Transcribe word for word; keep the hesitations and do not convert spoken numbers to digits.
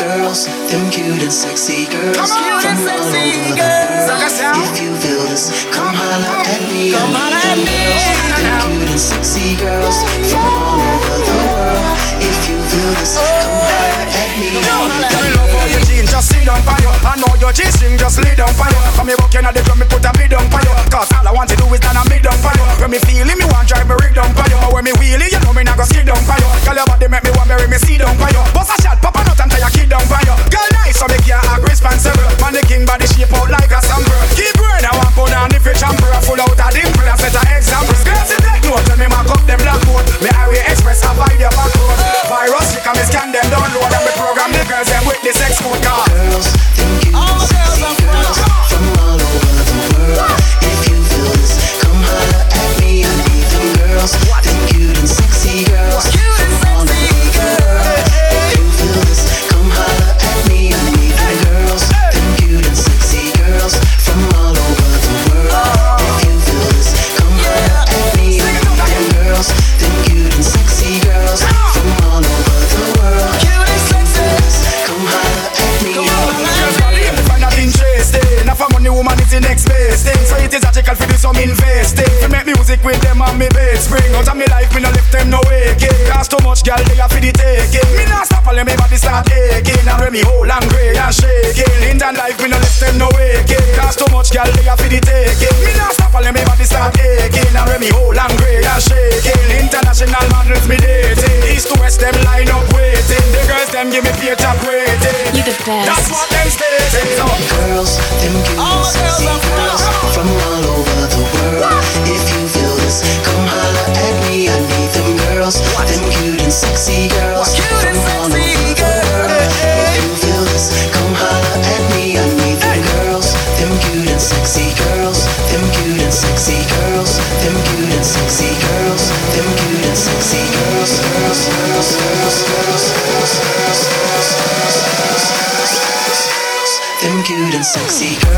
Girls, them cute and sexy girls from all over the world. If you feel this, come holla at me. Come holla at me. Them cute and sexy girls from all over the world. If you feel this, come holla at me. Tell me love how your jeans just sit down for you. I know your G-string just lay down for you. From me walking at the drum, me put a beat down for you. Cause all I want to do is stand and beat down for you. When me feeling, me want drive me rig down for you. But when me wheelie, you know me not go skid down for you. Girl, your body make me want bury me see down for you. Bust a shot, pop a nut and tie your kid down for you. Girl, nice, so me can't act responsible. Man, the king body shape out like a sample. Keep going, I want pound and if you champer, I full out a dimple and set a example. Girls, you take note, tell me mark up them blackboard. Me highway express, avoid your back road. Virus, you can me scan them download and me program the girls them with this sex code car. Girls, them cute and sexy girls from all over the world. If you feel this, come holla at me. I need them girls, them cute and sexy girls from all over the world. If you feel this, come holla at me. I need them girls, them cute and sexy girls from all over the world. If you feel this, come holla at me. I need them girls, them cute and sexy girls from all over the world. If you feel this, come holla at me. Interesting. Now for money, woman is the next best thing. So it is logical for do some investing. To make music with them and me bed spring. Out of me life, me no left them no waking. Cause too much girl, they are for the taking. Me not stop all me body start aching. And when me whole and grey and shaking. In that life, me no left them no waking. Cause too much girl, they are for the taking. Me not stop all me body start aching. And when me whole and grey and shaking. International models me dating. East to west, them line up waiting. The girls, them give me pay top rating. You the best. That's what them stating. So girls, them cute and sexy girls from all over the world. If you feel this, come holla at me. I need them girls, them cute and sexy girls from all over the world. If you feel this, come holla at me. I need them girls, them cute and sexy girls, them cute and sexy girls, them cute and sexy girls, them cute and sexy girls, girls, girls, girls, girls, girls, girls, girls, girls, girls, girls, them cute and sexy girls.